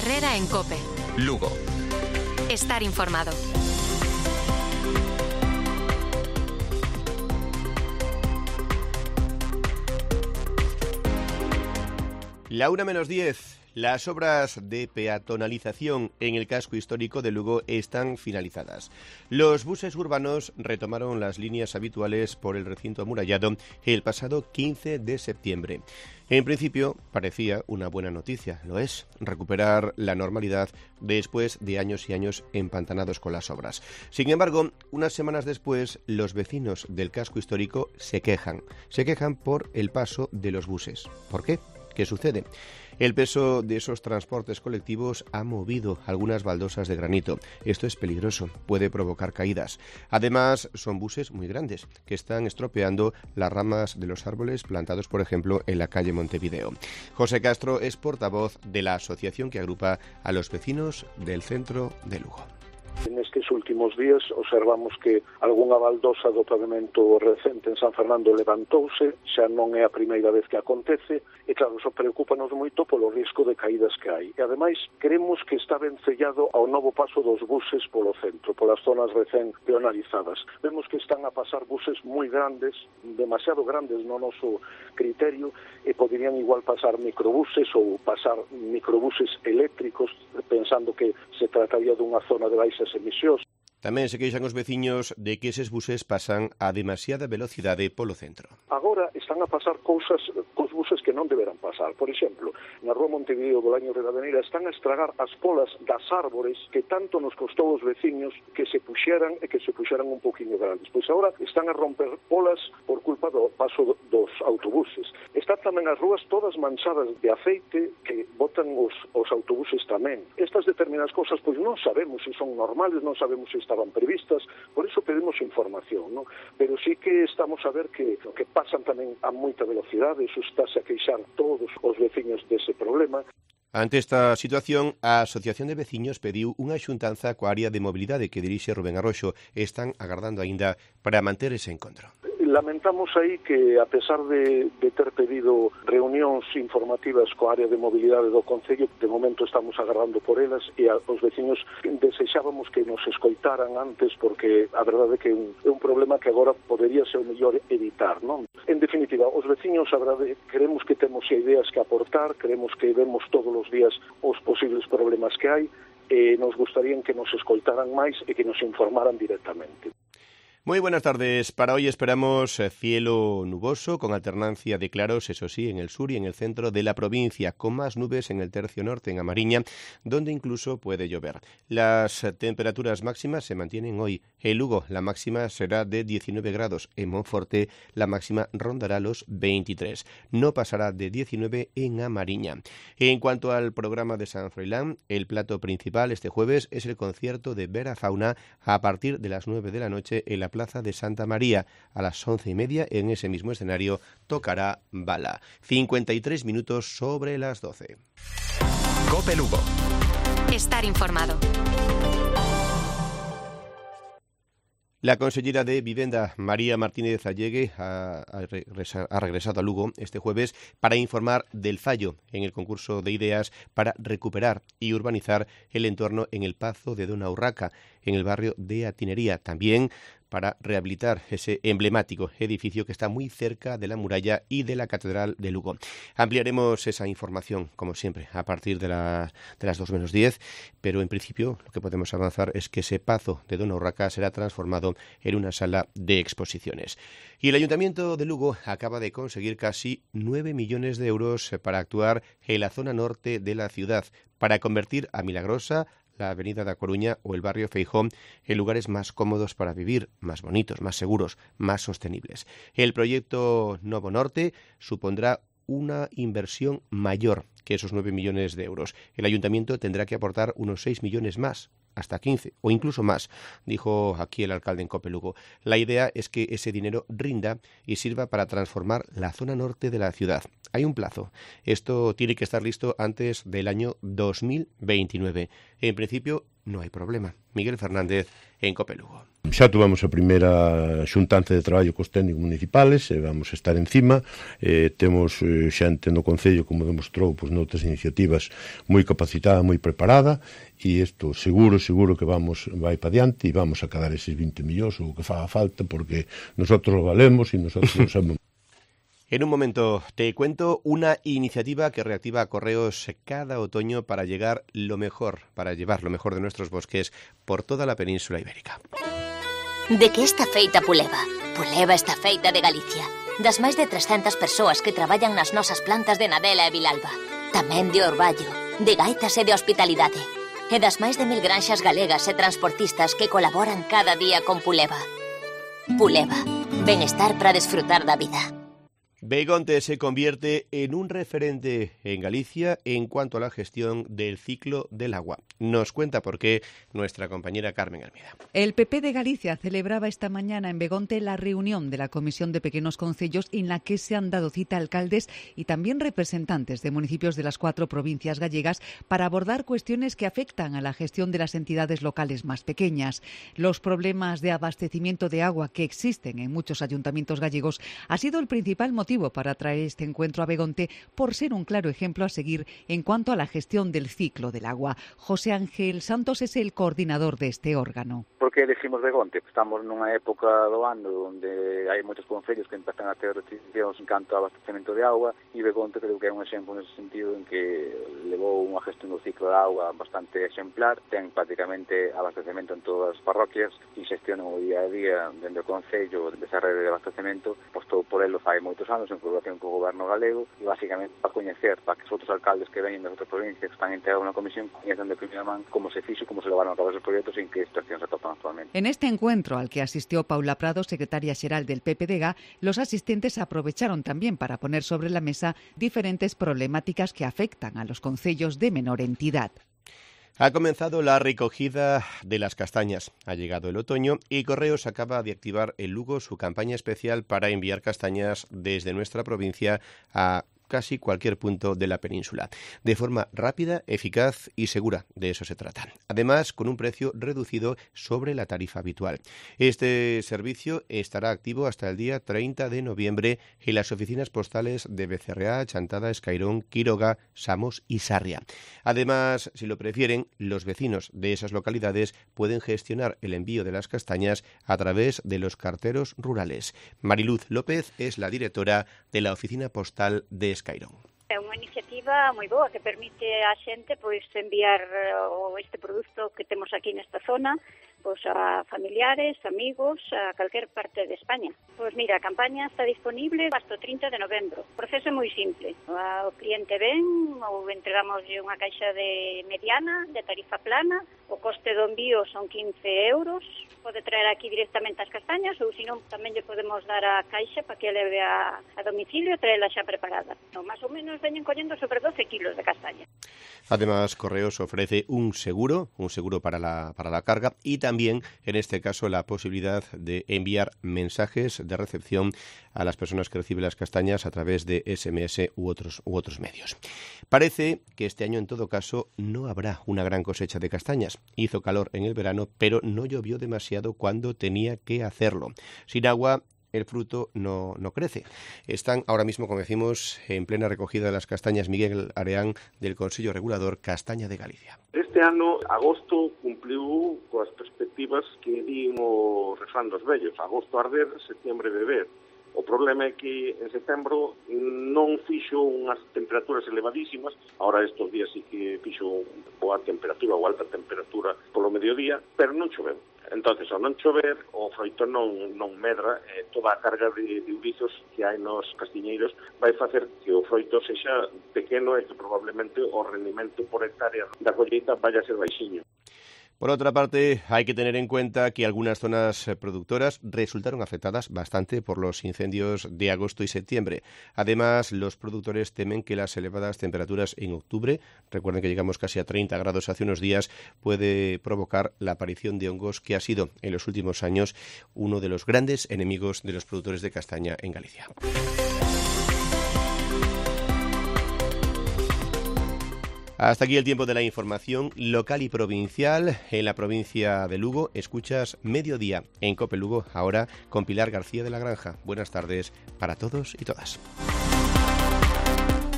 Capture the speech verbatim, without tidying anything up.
Herrera en COPE. Lugo. Estar informado. La una menos diez. Las obras de peatonalización en el casco histórico de Lugo están finalizadas. Los buses urbanos retomaron las líneas habituales por el recinto amurallado el pasado quince de septiembre. En principio, parecía una buena noticia, lo es, recuperar la normalidad después de años y años empantanados con las obras. Sin embargo, unas semanas después, los vecinos del casco histórico se quejan. Se quejan por el paso de los buses. ¿Por qué? ¿Qué sucede? El peso de esos transportes colectivos ha movido algunas baldosas de granito. Esto es peligroso, puede provocar caídas. Además, son buses muy grandes que están estropeando las ramas de los árboles plantados, por ejemplo, en la calle Montevideo. José Castro es portavoz de la asociación que agrupa a los vecinos del centro de Lugo. Nestes últimos días observamos que algunha baldosa do pavimento recente en San Fernando levantouse, xa non é a primeira vez que acontece, e claro, iso preocúpanos moito polo risco de caídas que hai. E ademais, queremos que está vencellado ao novo paso dos buses polo centro, polas zonas recén peonalizadas. Vemos que están a pasar buses moi grandes, demasiado grandes no noso criterio, e poderían igual pasar microbuses ou pasar microbuses eléctricos, pensando que se trataría dunha zona de baixas emisións. Tamén se queixan os veciños de que eses buses pasan a demasiada velocidade polo centro. Agora están a pasar cousas cos buses que non deberán pasar. Por exemplo, na rúa Montevideo do Laño de la Avenida están a estragar as polas das árbores que tanto nos costou os veciños que se puxeran e que se puxeran un poquinho grandes. Pois agora están a romper polas por culpa do paso dos autobuses. Están tamén as rúas todas manchadas de aceite que botan os, os autobuses tamén. Estas determinadas cousas pois non sabemos se son normales, non sabemos se estaban previstas, por eso pedimos información, ¿no? Pero sí que estamos a ver que, que pasan tamén a moita velocidade, eso estáse a queixar todos os veciños dese problema. Ante esta situación, a Asociación de Veciños pediu unha xuntanza coa área de mobilidade que dirixe Rubén Arroxo e están agardando aínda para manter ese encontro. Lamentamos aí que, a pesar de, de ter pedido reunións informativas coa área de mobilidade do Concello, de momento estamos agardando por elas e a, os veciños desexábamos que nos escoitaran antes porque a verdade é que é un, é un problema que agora podería ser o mellor evitar, non? En definitiva, os veciños, a verdade, queremos que temos ideas que aportar, queremos que vemos todos os días os posibles problemas que hai e nos gustaría que nos escoitaran máis e que nos informaran directamente. Muy buenas tardes. Para hoy esperamos cielo nuboso con alternancia de claros, eso sí, en el sur y en el centro de la provincia, con más nubes en el tercio norte, en A Mariña, donde incluso puede llover. Las temperaturas máximas se mantienen hoy. En Lugo la máxima será de diecinueve grados, en Monforte la máxima rondará los veintitrés. No pasará de diecinueve en A Mariña. En cuanto al programa de San Froilán, el plato principal este jueves es el concierto de Vera Fauna a partir de las nueve de la noche en la Plaza de Santa María. A las once y media, en ese mismo escenario, tocará Bala. cincuenta y tres minutos sobre las doce. COPE Lugo. Estar informado. La consellera de Vivenda, María Martínez Allegue, ha, ha, regresado, ha regresado a Lugo este jueves para informar del fallo en el concurso de ideas para recuperar y urbanizar el entorno en el Pazo de Dona Urraca, en el barrio de Atinería. También para rehabilitar ese emblemático edificio que está muy cerca de la muralla y de la Catedral de Lugo. Ampliaremos esa información, como siempre, a partir de, la, de las dos menos diez, pero en principio lo que podemos avanzar es que ese Pazo de Dona Urraca será transformado en una sala de exposiciones. Y el Ayuntamiento de Lugo acaba de conseguir casi nueve millones de euros para actuar en la zona norte de la ciudad, para convertir a Milagrosa, la avenida da Coruña o el barrio Feijó en lugares más cómodos para vivir, más bonitos, más seguros, más sostenibles. El proyecto Novo Norte supondrá una inversión mayor que esos nueve millones de euros. El ayuntamiento tendrá que aportar unos seis millones más, hasta quince o incluso más, dijo aquí el alcalde en COPE Lugo. La idea es que ese dinero rinda y sirva para transformar la zona norte de la ciudad. Hay un plazo. Esto tiene que estar listo antes del año dos mil veintinueve. En principio, no hay problema. Miguel Fernández, en COPE Lugo. Xa tuvamos a primeira xuntanza de traballo cos técnicos municipales e vamos a estar encima. Eh, temos eh, xente no Concello, como demostrou pois, noutras iniciativas, moi capacitada, moi preparada, e isto seguro, seguro que vamos vai para diante e vamos a cadar eses vinte millóns ou que faga falta, porque nosotros lo valemos e nosotros lo sabemos. En un momento te cuento una iniciativa que reactiva Correos cada otoño para llegar lo mejor, para llevar lo mejor de nuestros bosques por toda la península ibérica. De que está feita Puleva? Puleva está feita de Galicia. Das máis de trescentas persoas que traballan nas nosas plantas de Nadela e Vilalba. Tamén de Orballo, de Gaitas e de Hospitalidade. E das máis de mil granxas galegas e transportistas que colaboran cada día con Puleva. Puleva, benestar para desfrutar da vida. Begonte se convierte en un referente en Galicia en cuanto a la gestión del ciclo del agua. Nos cuenta por qué nuestra compañera Carmen Almeida. El P P de Galicia celebraba esta mañana en Begonte la reunión de la Comisión de Pequenos Concellos en la que se han dado cita alcaldes y también representantes de municipios de las cuatro provincias gallegas para abordar cuestiones que afectan a la gestión de las entidades locales más pequeñas. Los problemas de abastecimiento de agua que existen en muchos ayuntamientos gallegos ha sido el principal motivo para traer este encuentro a Begonte por ser un claro ejemplo a seguir en cuanto a la gestión del ciclo del agua. José Ángel Santos es el coordinador de este órgano. Por que elegimos Begonte? Estamos nunha época do ano onde hai moitos concellos que empezan a ter restriccións en canto ao abastecemento de agua e Begonte creo que é un exemplo nese sentido en que levou unha gestión do ciclo de agua bastante exemplar, ten prácticamente abastecemento en todas as parroquias e xestiona o día a día dentro do concello desa rede de abastecemento, pois todo por elo fai moitos anos en colaboración co goberno galego e basicamente para coñecer, para que os outros alcaldes que veñen das outras provincias que están integrados na comisión coñezan de primeira man como se fixo, como se levaron a cabo esos proxectos e en que situación se atopan actualmente. En este encuentro al que asistió Paula Prado, secretaria xeral del P P D G A, los asistentes aprovecharon también para poner sobre la mesa diferentes problemáticas que afectan a los concellos de menor entidad. Ha comenzado la recogida de las castañas. Ha llegado el otoño y Correos acaba de activar en Lugo su campaña especial para enviar castañas desde nuestra provincia a casi cualquier punto de la península, de forma rápida, eficaz y segura. De eso se trata. Además, con un precio reducido sobre la tarifa habitual. Este servicio estará activo hasta el día treinta de noviembre en las oficinas postales de Becerreá, Chantada, Escairón, Quiroga, Samos y Sarria. Además, si lo prefieren, los vecinos de esas localidades pueden gestionar el envío de las castañas a través de los carteros rurales. Mariluz López es la directora de la oficina postal de Escairón. É unha iniciativa moi boa que permite á xente pois enviar o este produto que temos aquí nesta zona pois a familiares, amigos, a calquer parte de España. Pois mira, a campaña está disponible hasta o trinta de novembro. O proceso é moi simple. O cliente ven ou entregamos unha caixa de mediana, de tarifa plana, o coste do envío son quince euros, pode traer aquí directamente as castañas ou senón tamén lle podemos dar a caixa para que leve a, a domicilio e traela xa preparada. No, máis ou menos veñen collendo sobre doce kilos de castaña. Además, Correos ofrece un seguro, un seguro para la, para la carga y también, en este caso, la posibilidad de enviar mensajes de recepción a las personas que reciben las castañas a través de ese eme ese u otros, u otros medios. Parece que este año, en todo caso, no habrá una gran cosecha de castañas. Hizo calor en el verano, pero no llovió demasiado cuando tenía que hacerlo. Sin agua, el fruto no, no crece. Están ahora mismo, como decimos, en plena recogida de las castañas. Miguel Areán, del Consello Regulador Castaña de Galicia. Este ano, agosto, cumpliu coas perspectivas que dimos refrán dos vellos. Agosto arder, setembro beber. O problema é que en setembro non fixo unhas temperaturas elevadísimas. Ahora estes días sí que fixo boa temperatura ou alta temperatura polo mediodía, pero non choveu. Entonces, ao non chover, o froito non, non medra, eh, toda a carga de, de urizos que hai nos castiñeiros vai facer que o froito sexa pequeno e que probablemente o rendimento por hectárea da colleita vaya a ser baixiño. Por otra parte, hay que tener en cuenta que algunas zonas productoras resultaron afectadas bastante por los incendios de agosto y septiembre. Además, los productores temen que las elevadas temperaturas en octubre, recuerden que llegamos casi a treinta grados hace unos días, puede provocar la aparición de hongos que ha sido en los últimos años uno de los grandes enemigos de los productores de castaña en Galicia. Hasta aquí el tiempo de la información local y provincial en la provincia de Lugo. Escuchas Mediodía en COPE Lugo, ahora con Pilar García de la Granja. Buenas tardes para todos y todas.